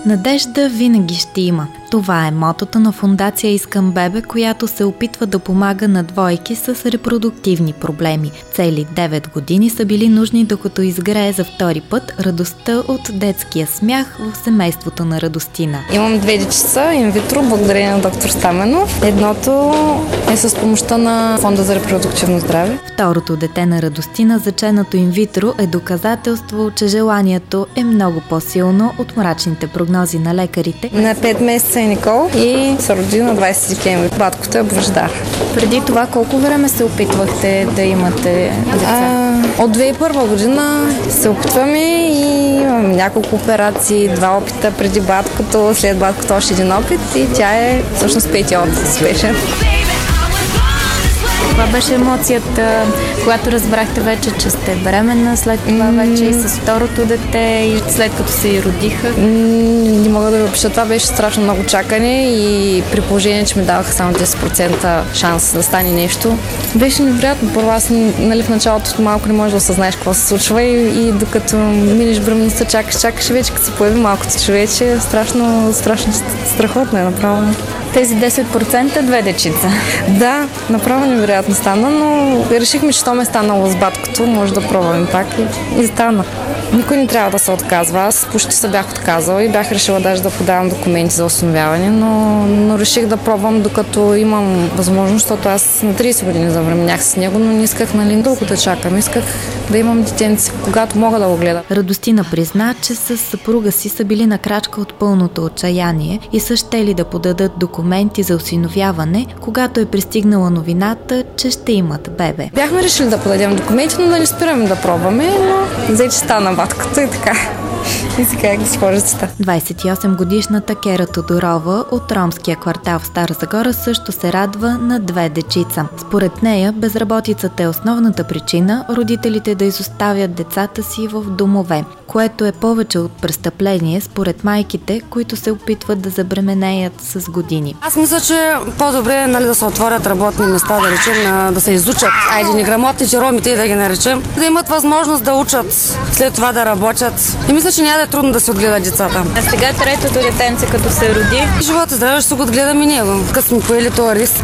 Надежда винаги ще има. Това е мотото на фондация Искам бебе, която се опитва да помага на двойки с репродуктивни проблеми. Цели 9 години са били нужни, докато изгрее за втори път радостта от детския смях в семейството на Радостина. Имам 2 дечица инвитро, благодарение на доктор Стаменов. Едното е с помощта на Фонда за репродуктивно здраве. Второто дете на Радостина, заченато инвитро, е доказателство, че желанието е много по-силно от мрачните прогнози на лекарите. На 5 месеца е Никол и се роди на 20 декември. Баткото е Божидар. Преди това колко време се опитвахте да имате деца? От 2001 година се опитваме и имам няколко операции, 2 опита преди баткото, след баткото още 1 опит и тя е всъщност 5-ти опит успешен. Каква беше емоцията, когато разбрахте вече, че сте бременна, след това вече и с второто дете и след като се и родиха? Не мога да ви опиша. Това беше страшно много чакане и при положение, че ми даваха само 10% шанс да стане нещо. Беше невероятно. Първо аз в началото малко не можеш да осъзнаеш какво се случва и докато минеш бременността, чакаш и вече като се появи малкото човече, страшно страхотно е направо. Тези 10% 2 дечица. Да, направо невероятно стана, но решихме, че то ме станало с баткото, може да пробваме пак и стана. Никой не трябва да се отказва. Аз почти се бях отказала и бях решила даже да подавам документи за осиновяване, но реших да пробвам докато имам възможност, защото аз на 30 години завременях с него, но не исках дълго да чакам. Исках да имам детенци, когато мога да го гледам. Радостина призна, че с съпруга си са били на крачка от пълното отчаяние и са щели да подадат документи за осиновяване, когато е пристигнала новината, че ще имат бебе. Бяхме решили да подадем документи, но да не спираме да пробваме, но взе, че стана батката и така. И сега е госпожицата. 28-годишната Кера Тодорова от ромския квартал в Стара Загора също се радва на 2 дечица. Според нея, безработицата е основната причина родителите да изоставят децата си в домове, което е повече от престъпление според майките, които се опитват да забременеят с години. Аз мисля, че по-добре е да се отворят работни места, да речем, да се изучат. Айде неграмотните ромите да ги наречем, да имат възможност да учат, след това да работят. И мисля, че няма да е трудно да се отгледат децата. А сега третото детенце, като се роди? Живота и здраве ще го отгледам и него. Като сме поели този риск.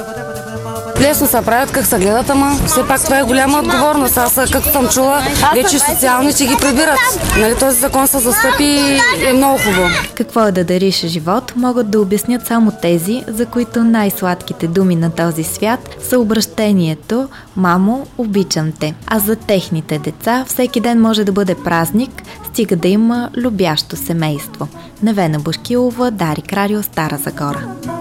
Лесно се правят, как се гледат, ама все пак това е голяма отговорност. Аз, както съм чула, вече социалните ги прибират. Нали, този закон се застъпи и е много хубаво. Какво е да дариш живот, могат да обяснят само тези, за които най-сладките думи на този свят са обращението «Мамо, обичам те». А за техните деца всеки ден може да бъде празник, стига да има любящо семейство. Невена Бушкилова, Дарик Радио, Стара Загора.